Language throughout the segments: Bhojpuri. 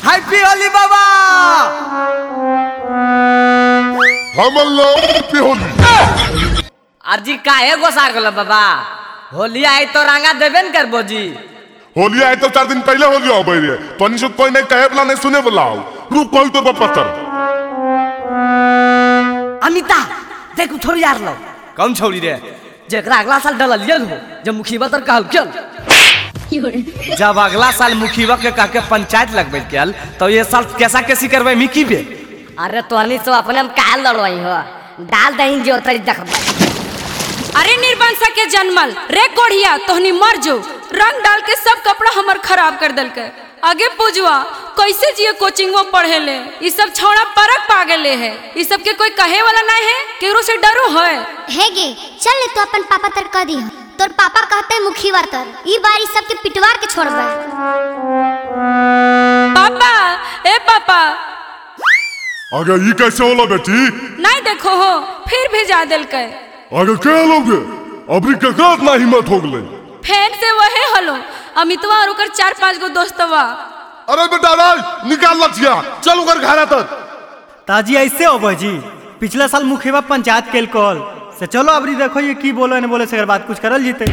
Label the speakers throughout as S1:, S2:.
S1: हैप्पी होली बाबा।
S2: हैप्पी होली।
S1: अर्जी काहे गोसार गलो बाबा? होली आई तो रंगा देबे न करबो जी।
S2: होली आई तो 4 दिन पहले होली हो गई रे। तनी से कोई नहीं कहे वाला नहीं सुने वाला। रुक कोई तो पत्थर।
S1: अमिता देखो छोड़ी यार लो।
S3: कौन छोड़ी रे?
S1: जेकरा अगला साल डललियन हो जब मुखिया तर कहल क्यों?
S3: जब अगला साल मुखिया के कह के पंचायत लगबे केल तो ये साल कैसा कैसी करबे मिकी बे?
S1: अरे तोहनी तो अपने हम काल लड़वाई हो। डाल दही जो तरी देखबे।
S4: अरे निर्वंशा के जन्मल रे कोढ़िया तोहनी मर जो। रंग डाल के सब कपड़ा हमर खराब कर दल के। आगे पूजवा कैसे जिए कोचिंग में पढ़े ले। ये सब छौड़ा परक पागले है। ये सब के कोई कहे वाला नहीं है। केरो से डरो है।
S5: हे गे चल ले तो अपन पापा तर कह दी। तोर पापा कहते मुखिया तर ई बारी सबके पिटवार के छोड़बे।
S4: पापा ए पापा
S2: आगे ये कैसे होला बेटी?
S4: नहीं देखो हो फिर भेजा दिल के।
S2: आगे क्या लोगे? अबरी के गात ना हिम्मत हो गले।
S4: फैन से वहे हलो अमितवा और ओकर 4-5 गो दोस्तवा।
S2: अरे बेटा राज निकाल लछिया चल ओकर घर तक।
S6: ताजी ऐसे हो जी पिछला साल मुखिया पंचायत केल कॉल से चलो अबरी देखो ये की बोलो ने बोले से अगर बात कुछ करल जीते।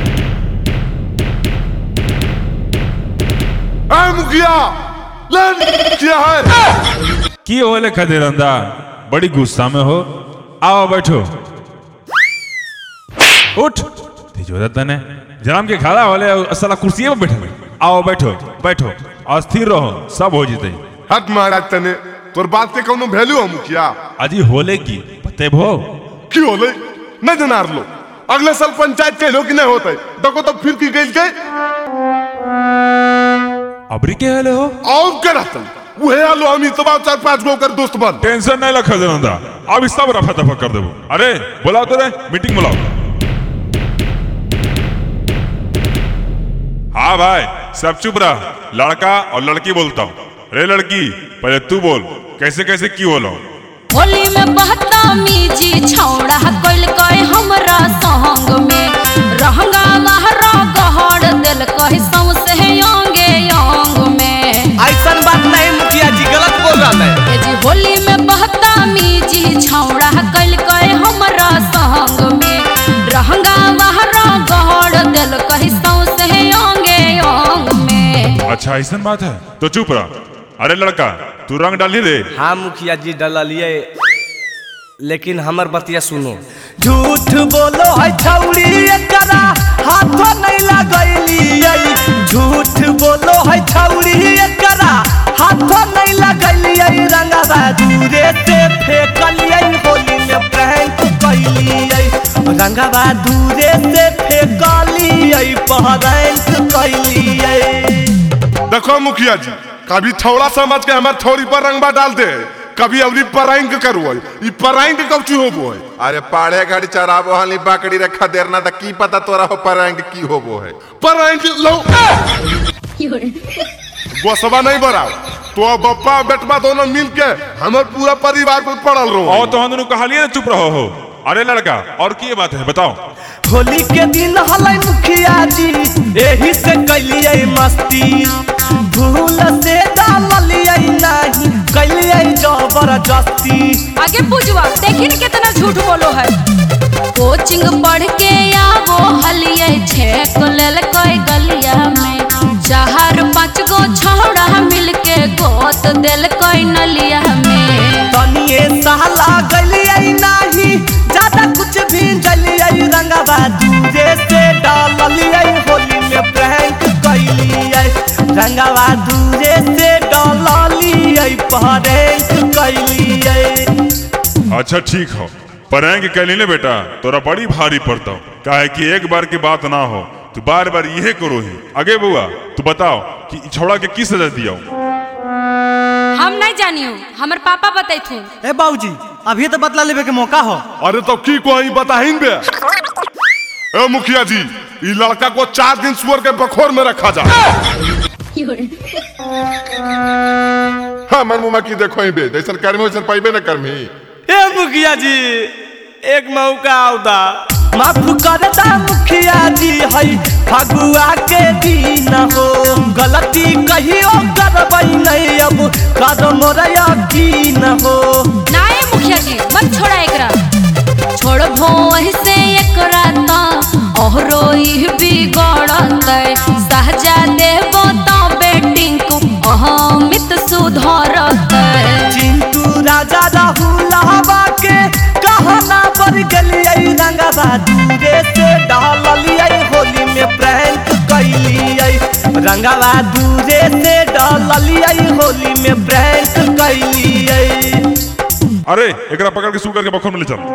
S2: ए मुखिया ले क्या है?
S7: की होले खदेरंदा बड़ी गुस्सा में हो। आओ बैठो। उठ तेजो तने जनाम के खाला वाले साला कुर्सी पे बैठे। आओ बैठो बैठो और स्थिर रहो सब हो जीते।
S2: हट महाराज तने तोर बात के कोनो वैल्यू हो मुखिया?
S7: अजी होले की पते भो
S2: की होले न जनार लो। अगले साल पंचायत के लो कि नहीं होते देखो तो फिर की गई के
S7: अबरी के हले हो
S2: और के रहतन उहे आलो हम तो 4-5 गो कर दोस्त बन।
S7: टेंशन नहीं लखा जनंदा अब सब रफा दफा कर देबो। अरे बुलाओ तो रे मीटिंग बुलाओ। हाँ भाई सब चुप रहा। लड़का और लड़की बोलता हूँ। रे लड़की पहले तू बोल कैसे कैसे की बोलो।
S4: होली में बदतमीजी छौड़ा कइल कई हमरा संग में। रहंगा महरा गहड़ दिल कहि सौसे अंगे अंग में।
S3: ऐसन बात नहीं मुखिया जी गलत बोल रहा है।
S4: ए जी होली में बदतमीजी छौड़ा कइल कई हमरा संग में। रहंगा महरा गहड़ दिल कहि सौसे अंगे अंग में।
S7: अच्छा ऐसन बात है तो चुप रहा। अरे लड़का तू रंग डाली रे।
S3: हाँ मुखिया जी डलिए लेकिन हमर बतिया सुनो। झूठ बोलो है छौड़ी एकरा हाथ नहीं लगैलिए। झूठ बोलो है छौड़ी एकरा हाथ नहीं लगैलिए। रंगवा दूरे से फेंकलिए होली में प्रैंक कैलिए। रंगवा दूरे से फेंकलिए प्रैंक कैलिए।
S2: देखो मुखिया जी कभी थोड़ा समझ के हमारे थोड़ी पर रंगबा डाल दे कभी अवरी परैंक करू ई परैंक कब चू होबो है।
S8: अरे पाड़े घड़ी चराबो हली बाकड़ी रखा देरना त की पता तोरा हो परैंक की होबो है।
S2: परैंक लो गोसबा नहीं बराव तो बप्पा बेटवा दोनों मिल के हमारे पूरा परिवार पर पड़ल रहो।
S7: और तो हम दोनों कहालिए चुप रहो हो। अरे लड़का और की बात है बताओ।
S3: होली के दिन हलै मुखिया जी एही से कैलिए मस्ती। भूल से डालिए नहीं कैलिए जबरदस्ती।
S4: आगे पूजवा देखी न कितना झूठ बोलो है। कोचिंग पढ़ के आवो हलिए छेक लेल कोई गलिया में। 4-5 गो छौड़ा मिल के गोत दिल कोई नलिया में।
S3: तनिए साला गलिए नहीं ज्यादा कुछ भी जलिए। रंगवा दूरे से डालिए होली में प्रैंक कैलिए। रंगवा दूरे से डालिए प्रैंक कैलिए।
S7: अच्छा ठीक हो प्रैंक कैली ले बेटा तोरा बड़ी भारी पड़ता काहे कि एक बार की बात ना हो तू बार बार यही करो ही। आगे बुआ तू बताओ कि छोड़ा के की सजा दिया।
S4: हम नहीं जानियो हमर पापा बताइथे।
S6: ए बाबूजी अभी तो बतला लेवे के मौका हो।
S2: अरे तो की को ही बताहिन बे। ए मुखिया जी ई लड़का को 4 दिन सुअर के बखोर में रखा जा। हाँ मन मुमा की देखो ही बे जैसन कर्मी वैसन पाइबे न कर्मी।
S3: ए मुखिया जी एक मौका आउदा माफ कर दा मुखिया जी है फगुआ के दिन हो। गलती कहियो कर करबै नहीं अब कर मोरा यकीन हो।
S4: ना ये मुखिया जी मत छोड़ा एकरा, छोड़बो ऐसे एकरा ता ओहरो ही बिगड़तै, सहजा देबो तो बेटी को अहमित सुधरतै।
S3: चिंटू राजा राहुल हवा के कहना पर गलियै रंगवा दूरे से डालियै होली में प्रैंक कैलियै, रंगवा दूरे से डालियै होली में प्रैंक कैलियै।
S7: अरे एकरा पकड़ के सू करके बखर में ले चल।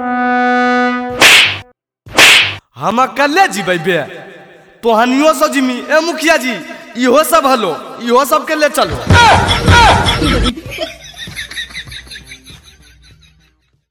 S3: हम अकेले जीबै बे तोहनियो सो जिमी ए मुखिया जी इहो सब हलो इहो सब के ले चलो।